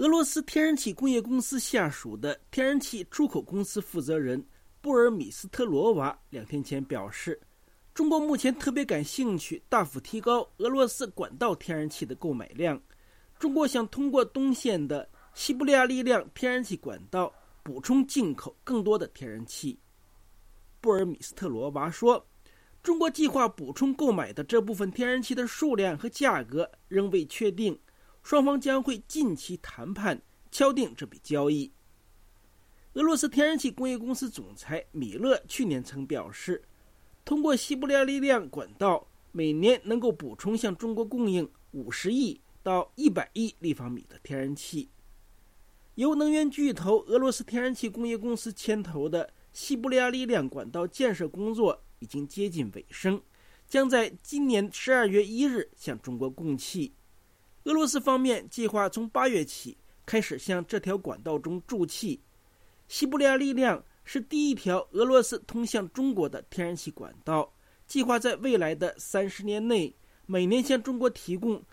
俄罗斯天然气工业公司下属的天然气出口公司负责人布尔米斯特罗娃2天前表示，中国目前特别感兴趣大幅提高俄罗斯管道天然气的购买量。中国想通过东线的西伯利亚力量天然气管道补充进口更多的天然气。布尔米斯特罗娃说，中国计划补充购买的这部分天然气的数量和价格仍未确定，双方将会近期谈判敲定这笔交易。俄罗斯天然气工业公司总裁米勒去年曾表示，通过西伯利亚力量管道每年能够补充向中国供应50亿到100亿立方米的天然气。由能源巨头俄罗斯天然气工业公司牵头的西伯利亚力量管道建设工作已经接近尾声，将在今年12月1日向中国供气。俄罗斯方面计划从8月起开始向这条管道中注气。西伯利亚力量是第一条俄罗斯通向中国的天然气管道，计划在未来的30年内每年向中国提供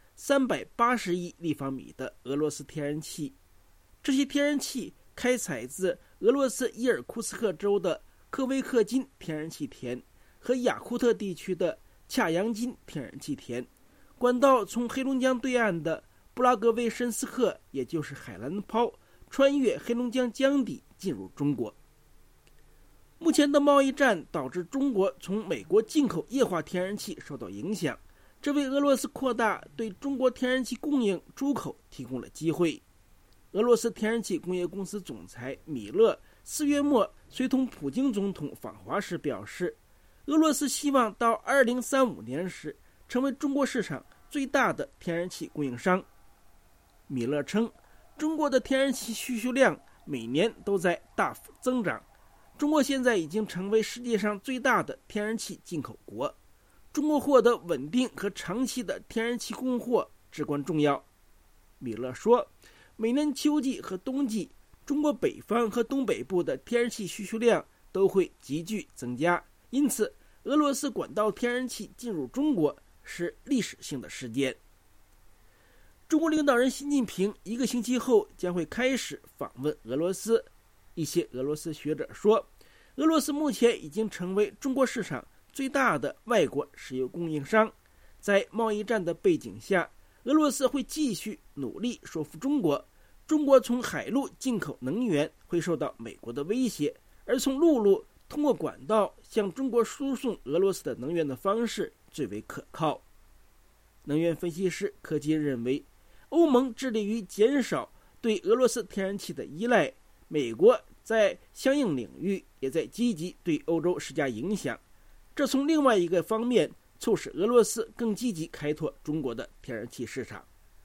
380亿立方米的俄罗斯天然气。这些天然气开采自俄罗斯伊尔库斯克州的科维克金天然气田和雅库特地区的恰扬金天然气田。管道从黑龙江对岸的布拉格维申斯克，也就是海兰抛，穿越黑龙江江底进入中国。目前的贸易战导致中国从美国进口液化天然气受到影响，这为俄罗斯扩大对中国天然气供应出口提供了机会。俄罗斯天然气工业公司总裁米勒4月末随同普京总统访华时表示，俄罗斯希望到2035年时成为中国市场最大的天然气供应商。米勒称，中国的天然气需求量每年都在大幅增长，中国现在已经成为世界上最大的天然气进口国，中国获得稳定和长期的天然气供货至关重要。米勒说，每年秋季和冬季，中国北方和东北部的天然气需求量都会急剧增加，因此俄罗斯管道天然气进入中国是历史性的事件。中国领导人习近平1个星期后将会开始访问俄罗斯。一些俄罗斯学者说，俄罗斯目前已经成为中国市场最大的外国石油供应商。在贸易战的背景下，俄罗斯会继续努力说服中国，中国从海路进口能源会受到美国的威胁，而从陆路通过管道向中国输送俄罗斯的能源的方式最为可靠。能源分析师柯金认为，欧盟致力于减少对俄罗斯天然气的依赖，美国在相应领域也在积极对欧洲施加影响，这从另外一个方面促使俄罗斯更积极开拓中国的天然气市场。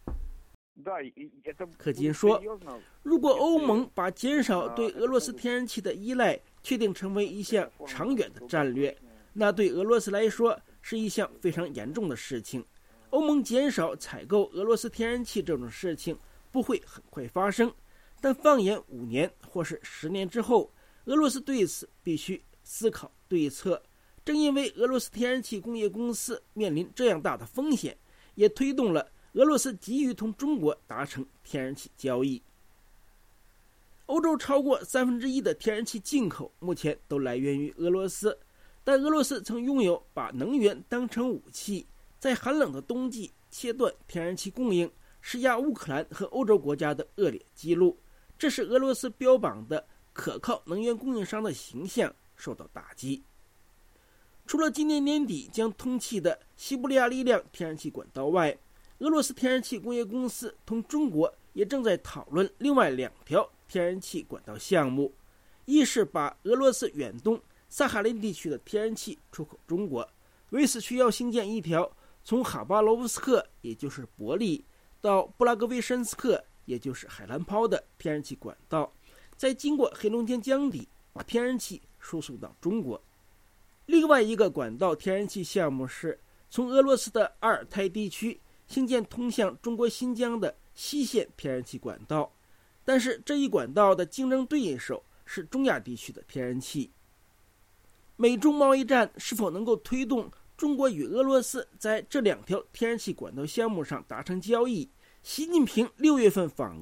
柯金说，如果欧盟把减少对俄罗斯天然气的依赖确定成为一项长远的战略，那对俄罗斯来说是一项非常严重的事情。欧盟减少采购俄罗斯天然气这种事情不会很快发生，但放眼5年或是10年之后，俄罗斯对此必须思考对策。正因为俄罗斯天然气工业公司面临这样大的风险，也推动了俄罗斯急于同中国达成天然气交易。欧洲超过1/3的天然气进口目前都来源于俄罗斯，但俄罗斯曾拥有把能源当成武器，在寒冷的冬季切断天然气供应，施压乌克兰和欧洲国家的恶劣记录，这使俄罗斯标榜的可靠能源供应商的形象受到打击。除了今年年底将通气的西伯利亚力量天然气管道外，俄罗斯天然气工业公司同中国也正在讨论另外2条天然气管道项目，一是把俄罗斯远东萨哈林地区的天然气出口中国，为此需要兴建一条从哈巴罗夫斯克，也就是伯利，到布拉格维申斯克，也就是海兰抛的天然气管道，再经过黑龙江江底把天然气输送到中国。另外一个管道天然气项目是从俄罗斯的阿尔泰地区兴建通向中国新疆的西线天然气管道，但是这一管道的竞争对手是中亚地区的天然气。美中贸易战是否能够推动中国与俄罗斯在这2条天然气管道项目上达成交易？习近平6月份访俄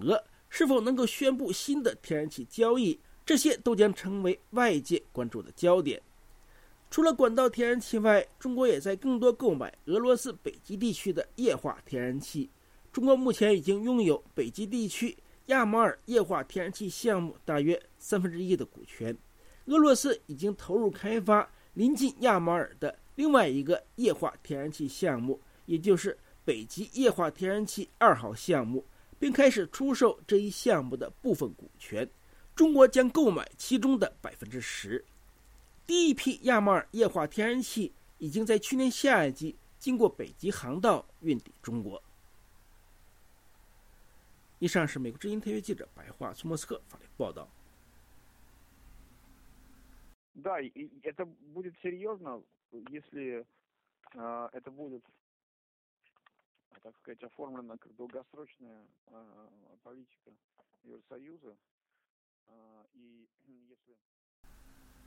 是否能够宣布新的天然气交易，这些都将成为外界关注的焦点。除了管道天然气外，中国也在更多购买俄罗斯北极地区的液化天然气。中国目前已经拥有北极地区亚马尔液化天然气项目大约1/3的股权。俄罗斯已经投入开发临近亚马尔的另外一个液化天然气项目，也就是北极液化天然气2号项目，并开始出售这一项目的部分股权。中国将购买其中的10%。第一批亚马尔液化天然气已经在去年夏季经过北极航道运抵中国。以上是美国之音特约记者白桦从莫斯科发来报道。 Да, и это будет серьезно, если это будет, так сказать, оформлена как долгосрочная политика Евросоюза, и если